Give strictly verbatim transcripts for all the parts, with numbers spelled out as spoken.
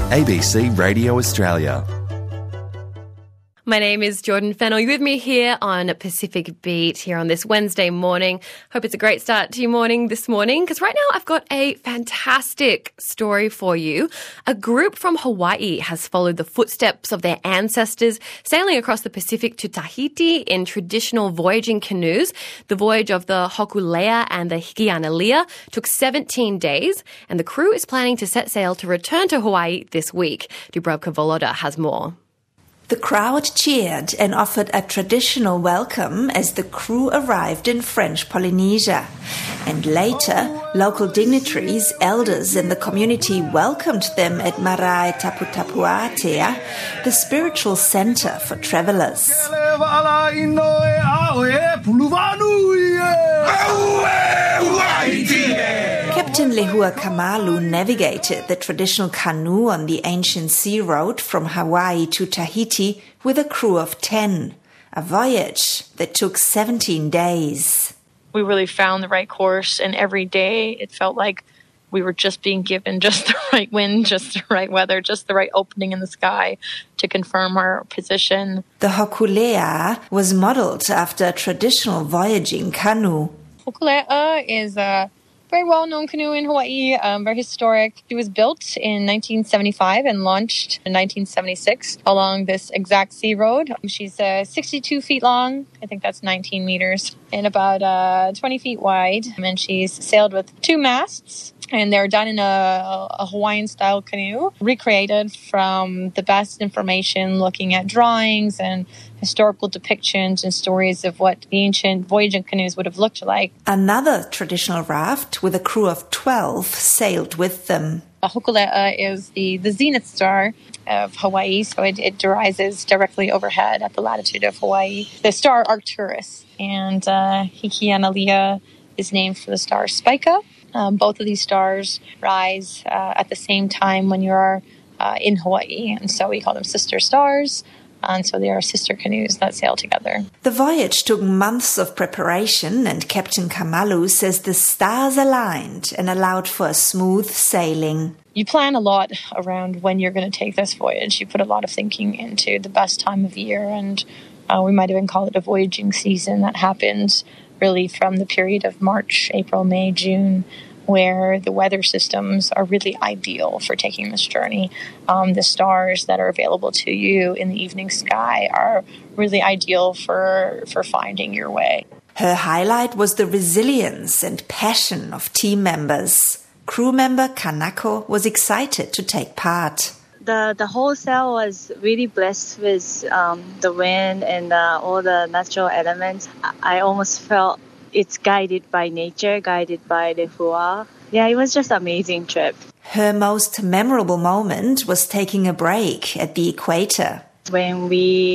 A B C Radio Australia. My name is Jordan Fennell. You're with me here on Pacific Beat here on this Wednesday morning. Hope it's a great start to your morning this morning, because right now I've got a fantastic story for you. A group from Hawaii has followed the footsteps of their ancestors, sailing across the Pacific to Tahiti in traditional voyaging canoes. The voyage of the Hokulea and the Hikianalia took seventeen days, and the crew is planning to set sail to return to Hawaii this week. Dubravka Voloda has more. The crowd cheered and offered a traditional welcome as the crew arrived in French Polynesia. And later, local dignitaries, elders in the community welcomed them at Marae Taputapuatea, the spiritual centre for travellers. Captain Lehua Kamalu navigated the traditional canoe on the ancient sea road from Hawaii to Tahiti with a crew of ten, a voyage that took seventeen days. We really found the right course, and every day it felt like we were just being given just the right wind, just the right weather, just the right opening in the sky to confirm our position. The Hokulea was modelled after a traditional voyaging canoe. Hokulea is a very well-known canoe in Hawaii, um, very historic. It was built in nineteen seventy-five and launched in nineteen seventy-six along this exact sea road. She's uh, sixty-two feet long. I think that's nineteen meters, and about uh, twenty feet wide. And she's sailed with two masts, and they're done in a, a Hawaiian-style canoe, recreated from the best information, looking at drawings and historical depictions and stories of what the ancient voyaging canoes would have looked like. Another traditional raft with a crew of twelve sailed with them. Hokulea is the, the zenith star of Hawaii, so it, it rises directly overhead at the latitude of Hawaii. The star Arcturus, and uh, Hikianalia is named for the star Spica. Um, both of these stars rise uh, at the same time when you're uh, in Hawaii, and so we call them sister stars. And so they are sister canoes that sail together. The voyage took months of preparation, and Captain Kamalu says the stars aligned and allowed for a smooth sailing. You plan a lot around when you're going to take this voyage. You put a lot of thinking into the best time of year, and uh, we might even call it a voyaging season that happens really from the period of March, April, May, June, where the weather systems are really ideal for taking this journey. Um, the stars that are available to you in the evening sky are really ideal for, for finding your way. Her highlight was the resilience and passion of team members. Crew member Kanako was excited to take part. The the whole sail was really blessed with um, the wind and uh, all the natural elements. I almost felt it's guided by nature, guided by the Lehua. Yeah, it was just an amazing trip. Her most memorable moment was taking a break at the equator. When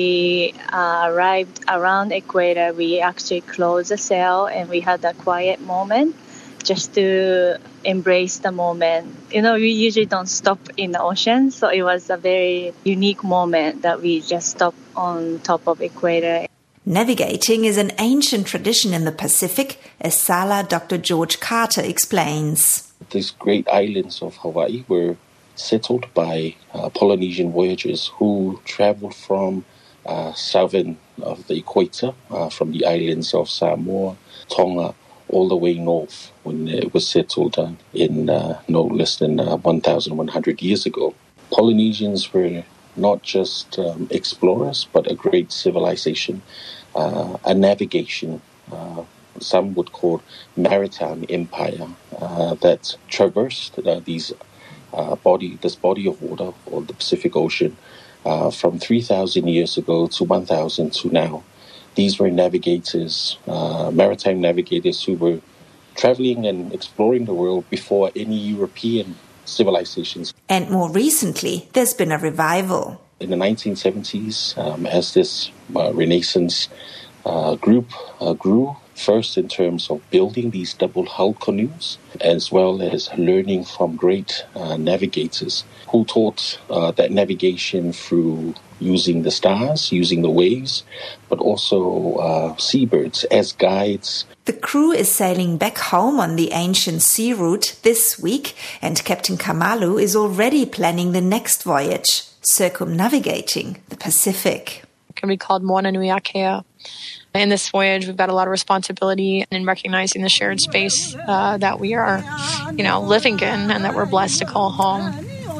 we uh, arrived around the equator, we actually closed the sail and we had a quiet moment just to embrace the moment. You know, we usually don't stop in the ocean, so it was a very unique moment that we just stopped on top of equator. Navigating is an ancient tradition in the Pacific, as Sala Doctor George Carter explains. These great islands of Hawaii were settled by uh, Polynesian voyagers who traveled from uh, southern of the equator, uh, from the islands of Samoa, Tonga, all the way north when it was settled uh, in uh, no less than uh, one thousand one hundred years ago. Polynesians were not just um, explorers, but a great civilization, uh, a navigation, uh, some would call maritime empire, uh, that traversed uh, these uh, body, this body of water, or the Pacific Ocean, uh, from three thousand years ago to one thousand to now. These were navigators, uh, maritime navigators who were traveling and exploring the world before any European civilizations. And more recently, there's been a revival. In the nineteen seventies, um, as this uh, Renaissance uh, group uh, grew, first in terms of building these double-hull canoes, as well as learning from great uh, navigators who taught uh, that navigation through using the stars, using the waves, but also uh, seabirds as guides. The crew is sailing back home on the ancient sea route this week, and Captain Kamalu is already planning the next voyage, circumnavigating the Pacific. It can be called Moana Nui Akea. In this voyage, we've got a lot of responsibility in recognizing the shared space uh, that we are, you know, living in and that we're blessed to call home.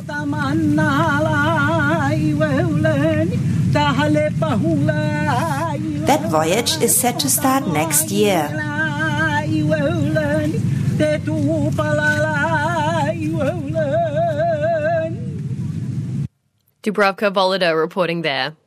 That voyage is set to start next year. Dubravka Volodar reporting there.